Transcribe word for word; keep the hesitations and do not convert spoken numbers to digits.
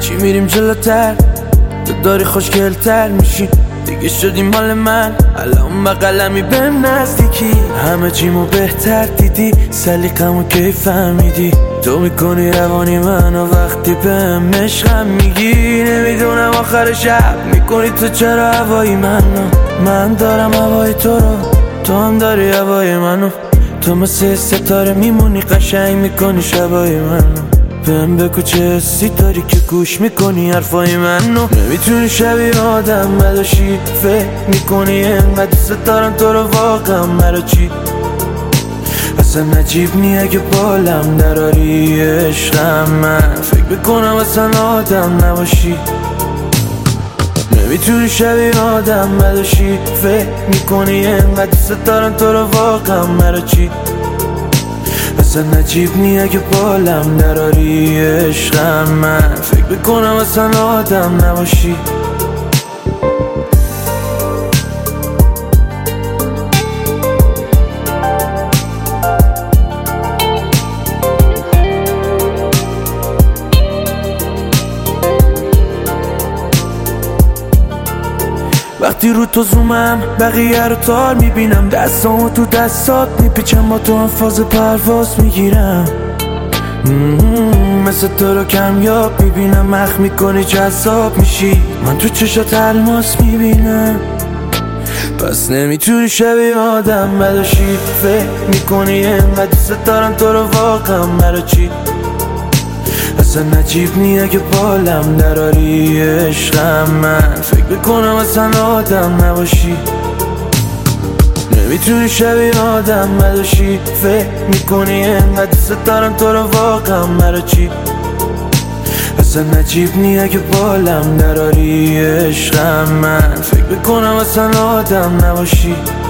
هرچی میریم جلوتر تو داری خوشگلتر میشی، دیگه شدی مال من. الان بقلمی بهم نزدیکی، همه چیمو بهتر دیدی، سلیقمو کی فهمیدی. تو میکنی روانی منو وقتی بهم عشقم میگی. نمیدونم آخر شب میکنی تو چرا هوای منو. من دارم هوای تو رو، تو هم داری هوای منو. تو مثل ستاره میمونی، قشنگ میکنی شبای منو. بهم بگو چه حسی داری که گوش میکنی حرفای منو. نمیتونی شبیه آدم بداشی، فکر میکنی انقدر دوست دارم تو رو واقعا مرا چی. اصلا عجیب نی اگه بالم دراری عشقم، من فکر میکنم اصلا آدم نباشی. نمیتونی شبیه آدم بداشی، فکر میکنی انقدر دوست دارم تو رو واقعا مرا چی. اصلا عجیب نی اگه بالم دراری عشقم، من فکر میکنم اصلا آدم نباشی. وقتی رو تو زومم بقیه رو تار میبینم، دستامو تو دستات میپیچم، با تو هم فاز پرواز میگیرم. مثل تو رو کمیاب میبینم، مخ میکنی جذاب میشی، من تو چشات الماس میبینم. پس نمیتونی شبیه آدم بداشی، فکر میکنی انقدر دوست دارم تو رو واقعا مرا چی. اصلا عجیب نی اگه بالم دراری عشقم، من فکر میکنم اصلا آدم نباشی. نمیتونی شبیه آدم بداشی، فکر میکنی انقدر دوست دارم تو رو واقعا مرا چی. اصلا عجیب نی اگه بالم دراری عشقم، من فکر میکنم اصلا آدم نباشی.